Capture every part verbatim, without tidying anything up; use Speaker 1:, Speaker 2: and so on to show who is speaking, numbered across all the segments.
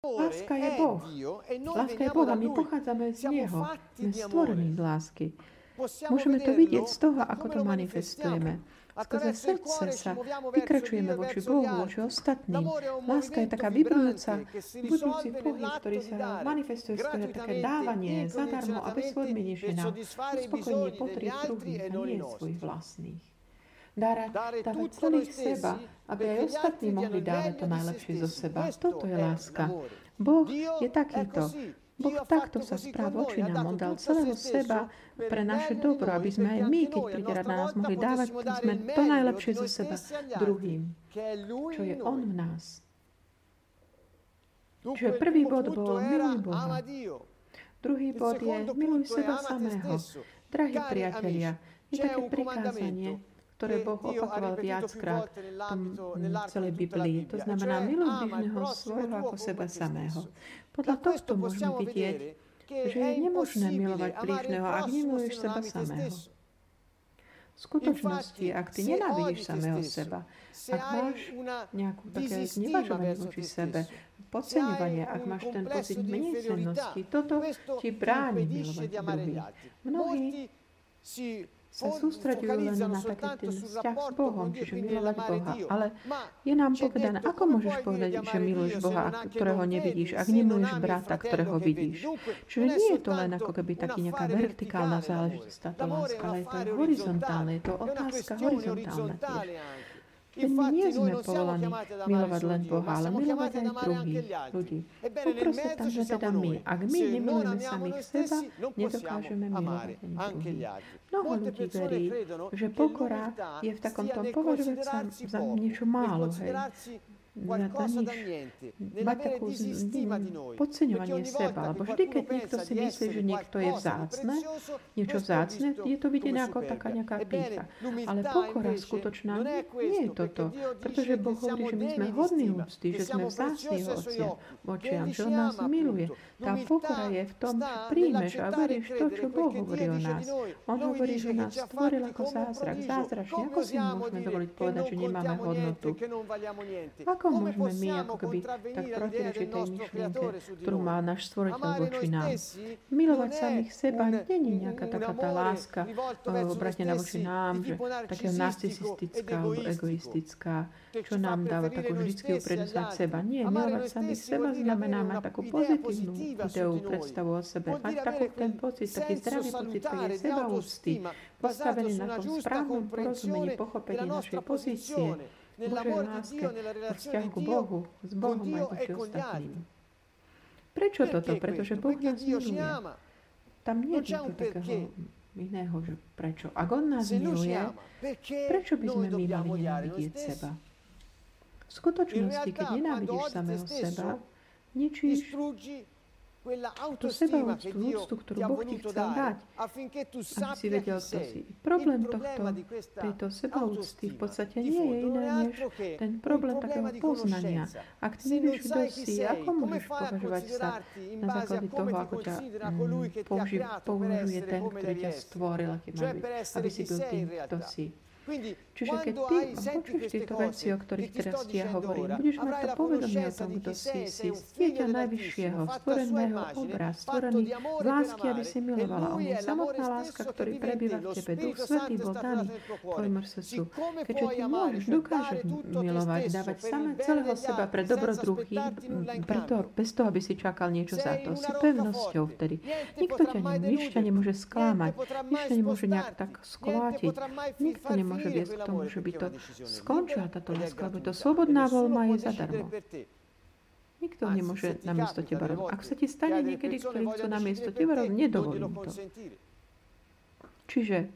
Speaker 1: Láska je Boh. Láska je Boh a my pochádzame z Neho. Sme stvorení z lásky. Môžeme to vidieť z toho, ako to manifestujeme. Skrze srdce sa vykračujeme voči Bohu, voči ostatným. Láska je taká vibrujúca, budúci pohyb, ktorý sa manifestuje skrze také dávanie zadarmo a bez podmienečne na uspokojenie potrieb druhých a nie svojich vlastných. Dárať, dávať celých seba, aby aj ostatní mohli dávať to najlepšie zo seba. Toto je láska. Boh je takýto. Boh takto sa správ voči nám. On dal celého seba pre naše dobro, aby sme aj my, keď príde rád na nás, mohli dávať sme to najlepšie zo seba druhým, čo je On v nás. Čiže prvý bod bol miluj Boha. Druhý bod je miluj seba samého. Drahí priatelia, je také prikázanie, ktoré Boh opakoval viackrát v celej Biblii. To znamená, miluj bližného svojho ako seba samého. Podľa tohto môžeme vidieť, že je nemožné milovať bližného, ak nemiluješ seba samého. V skutočnosti, ak ty nenávidíš samého seba, ak máš nejakú také znevažovanie voči sebe, podceňovanie, ak máš ten pocit menejcennosti, toto ti bráni milovať druhých. Mnohí sa sústreďujú len na taký ten vzťah s Bohom, čiže milovať Boha. Ale je nám povedané, ako môžeš povedať, že miluješ Boha, ktorého nevidíš, ak nemiluješ brata, ktorého vidíš. Čiže nie je to len ako keby taký nejaká vertikálna záležitosť, táto láska, ale je to horizontálne, je to otázka horizontálna tiež. Veď my nie sme povolaní milovať len Boha, ale milovať aj druhých ľudí. Poproste tam, že teda my, ak my nemilujeme samých seba, nedokážeme milovať ani druhých. Mnoho ľudí verí, že pokora je v takomto považovať sa za niečo málo, hej. Za nič. Mať takú podceňovanie seba, lebo vždy, keď niekto si myslí, že niekto je vzácne, niečo vzácne, je to videné ako taká nejaká pýcha. Ale pokora skutočná nie je toto, pretože Boh hovorí, že my sme hodní úcty, že sme vzácni jeho očiam, že on nás miluje. Tá pokora je v tom, že príjmeš a veríš to, čo Boh hovorí o nás. On hovorí, že nás stvoril ako zázrak, zázračne. Ako si môžeme dovoliť povedať, že nemáme hodnotu? Ako môžeme my ako keby tak protirečiť tej myšlienke, ktorú má náš stvoriteľ voči nám? Milovať samých seba nie je nejaká taká tá láska obrátená voči nám, že taká narcisistická alebo egoistická, čo nám dáva takú vždycky uprednúť seba. Nie, milovať samých seba znamená mať takú pozitívnu ideu, predstavu o sebe. Mať takú ten pocit, taký zdravý pocit, taký sebaúcty, postavený na tom správnom porozumení, pochopení našej pozície, Božej láske, vo vzťahu k Bohu, s Bohom aj voči ostatným. Prečo toto? Pretože Boh nás miluje. Tam nie je niečo takého iného, že prečo. Ak On nás miluje, prečo by sme my mali nenávidieť seba? V skutočnosti, keď nenávidíš samého seba, ničíš tú sebaúctu, úctu, ktorú Boh ti chcel dať, aby si vedel, kto si. Problém tohto, tejto sebaúcty v podstate nie je iné, než ten problém takého poznania. Ak ty nevieš, kto si, ako môžeš považovať sa na základe toho, ako ťa mm, použi, použije ten, ktorý ťa stvoril, aký má byť, aby si byl tým, kto si. Čiže keď ty počuješ tieto veci, o ktorých teraz ti ja hovorím, budeš mať to povedomie o tom, kto si, si dieťa najvyššieho, stvoreného obraz, stvorený z lásky, aby si milovala. On je samotná láska, ktorý prebýva v tebe. Duch Svätý bol daný tvojmu srdcu. Keďže ty môžeš, dokážeš milovať, dávať samé celého seba pre dobro druhých, preto, bez toho, aby si čakal niečo za to. Si pevnosťou vtedy. Nikto ťa nemôže, nič ťa nemôže sklamať, nič ťa nemôže nejak tak sklátiť. Nikto nemôže môže viesť k tomu, že by to skončila táto láska, lebo to slobodná voľba je zadarmo. Nikto nemôže namiesto teba robiť. Ak sa ti stane niekedy, ktorý chce namiesto teba robiť, nedovolím to. Čiže,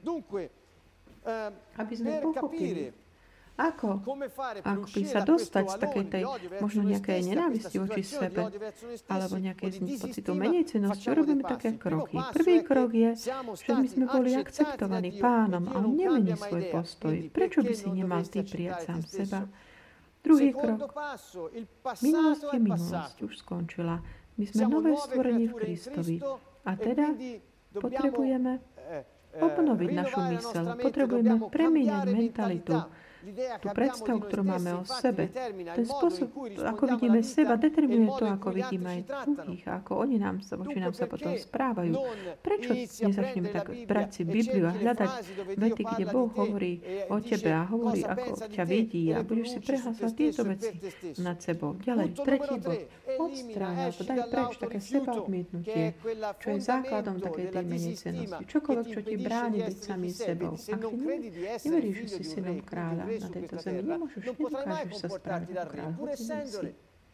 Speaker 1: aby sme pochopili, ako, ako by sa dostať z takej tej možno nejakej nenávisti voči sebe alebo nejakej pocitu menejcennosti, urobíme také kroky. Prvý krok je, že my sme boli akceptovaní Pánom a On nemení svoj postoj. Prečo by si nemal ty prijať sám seba? Druhý krok. Minulosť je minulosť, už skončila. My sme nové stvorenie v Kristovi. A teda potrebujeme obnoviť našu myseľ. Potrebujeme premieňať mentalitu. tú predstavu, ktorú máme o sebe. Ten spôsob, ako vidíme seba, determinuje to, ako vidíme aj druhých, a ako oni nám sa, voči nám sa potom správajú. Prečo nezačneme tak brať si Bibliu a hľadať vety, kde Boh hovorí o tebe a hovorí, ako ťa vidí, a budeš si prehlasovať tieto veci nad sebou. Ďalej, tretí bod. Odstráň, alebo daj preč také sebaodmietnutie, čo je základom takej tej menecenosti. Čokoľvek, čo ti bráni byť samým sebou. Ak ty neveríš, že si synom kráľa na tejto zemi, nemôžeš, nedokážeš sa správať ako kráľ. Hoci nie si.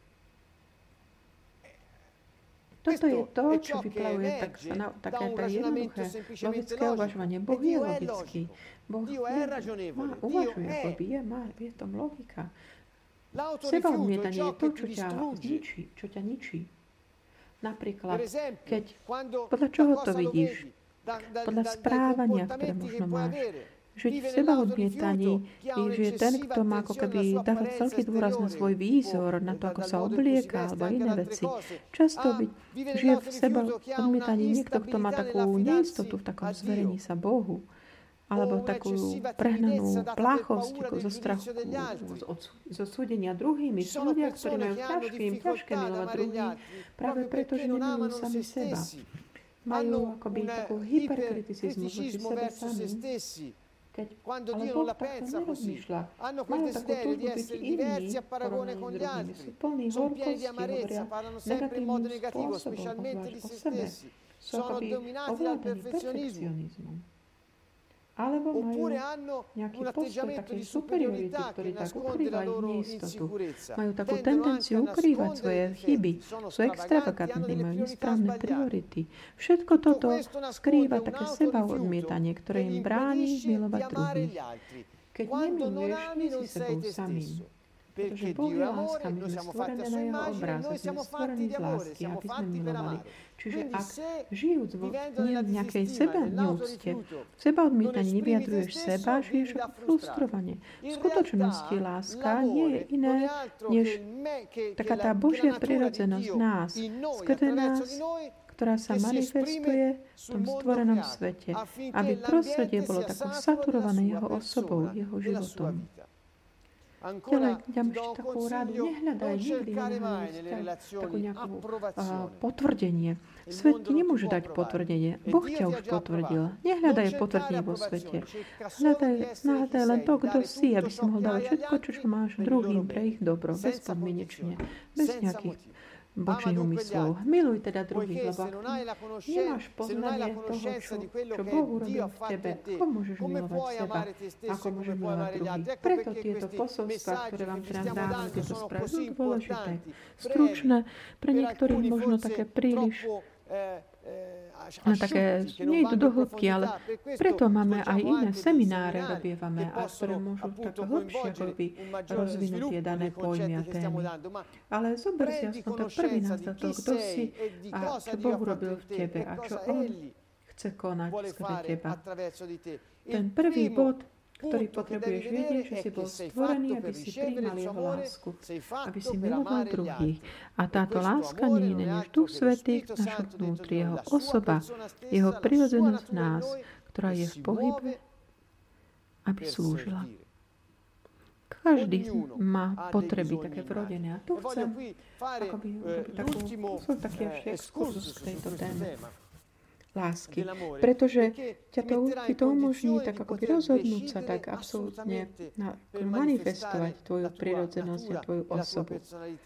Speaker 1: Toto je to, čo vyplavuje tak, na, také tá jednoduché logické uvažovanie. Boh je logický. Boh je, má, uvažuje, Boh je, má, je tom logika. Sebaodmietanie je to, čo ťa zničí, čo ťa ničí. Napríklad, keď, podľa čoho to vidíš? Podľa správania, ktoré možno máš. Žiť v sebaodmietaní, že je ten, kto má ako keby dávať veľký dôraz na svoj výzor, na to, ako sa oblieka, alebo iné veci. Často byť, žije v sebaodmietaní niekto, kto má takú neistotu v takom zverení sa Bohu, alebo takú prehnanú pláchosť zo strachu, zo súdenia druhými. Sú ľudia, ktorí majú ťažké, im ťažké milovať druhých, práve preto, že nemilujú sami seba. Majú akoby takú hyperkriticizmus voči sebe samým. Keď, ale Boh takto nerozmýšľa. Majú takú túžbu byť iní, porovnaní s druhými. Sú plní horkosti, hovoria negatívnym spôsobom, obzvlášť o sebe. Sú akoby ovládaní perfekcionizmom. Alebo majú nejaký postoj takej superiority, ktorý tak ukrýva ich neistotu. Majú takú tendenciu ukrývať svoje chyby. Sú extravagantní, majú nesprávne priority. Všetko toto skrýva také sebaodmietanie, ktoré im bráni milovať druhých. Keď nemiluješ, nie si sebou samým. Pretože Boh je láska, my sme stvorené na Jeho obraz, sme stvorení z lásky, aby sme milovali. Čiže ak žijúc vo nejakej seba neúcte, v seba odmietaní nevyjadruješ seba, žiješ ako frustrovanie. V skutočnosti láska nie je iné, než taká tá Božia prirodzenosť nás, skrze nás, ktorá sa manifestuje v tom stvorenom svete, aby prostredie bolo tako saturované Jeho osobou, Jeho životom. Ďalej, dám ešte takú radu. Nehľadaj nikdy nenahľadať takú nejakú uh, potvrdenie. Svet ti nemôže dať potvrdenie. Boh ťa už potvrdil. Nehľadaj potvrdenie vo svete. Hľadaj, hľadaj len to, kto si, aby si mohol dávať všetko, čo, čo máš druhým pre ich dobro. Bezpodmienečne. Bez nejakých bočných úmyslov. Miluj teda druhých, lebo ak nemáš poznanie toho, čo, čo Boh urobil v tebe, ako môžeš milovať seba, ako môžeš milovať druhých. Preto tieto posolstvá, ktoré vám teraz dávam, tieto správy, sú dôležité. Stručné, pre niektorých možno také príliš na také, nejdu do hĺbky, ale preto máme aj iné semináre, robievame, a ktoré môžu tak hĺbšie akoby rozvinúť tie dané pojmy a témy. Ale zober si aspoň to prvý názor toho, kto si a čo Boh urobil v tebe a čo On chce konať skrze teba. Ten prvý bod, ktorý potrebuješ vedieť, že si bol stvorený, aby si prijímal Jeho lásku, aby si miloval druhých. A táto láska nie je iné než Duch Svätý v našom vnútri, Jeho osoba, Jeho prirodzenosť v nás, ktorá je v pohybe, aby slúžila. Každý má potreby také vrodené. A tu chcem akoby, akoby takú, som taký ešte exkurzus k tejto téme lásky. Pretože ťa to, ti to umožní tak akoby rozhodnúť sa tak absolútne na, manifestovať tvoju prirodzenosť a tvoju osobu.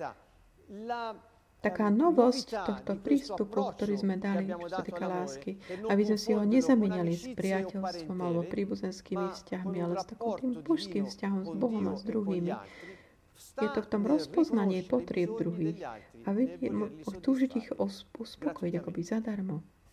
Speaker 1: Taká novosť tohto prístupu, ktorý sme dali, čo sa týka lásky, aby sme si ho nezamenali s priateľstvom alebo príbuzenskými vzťahmi, ale s takým božským vzťahom s Bohom a s druhými. Je to v tom rozpoznaní potrieb druhých a túžiť ich uspokojiť akoby zadarmo.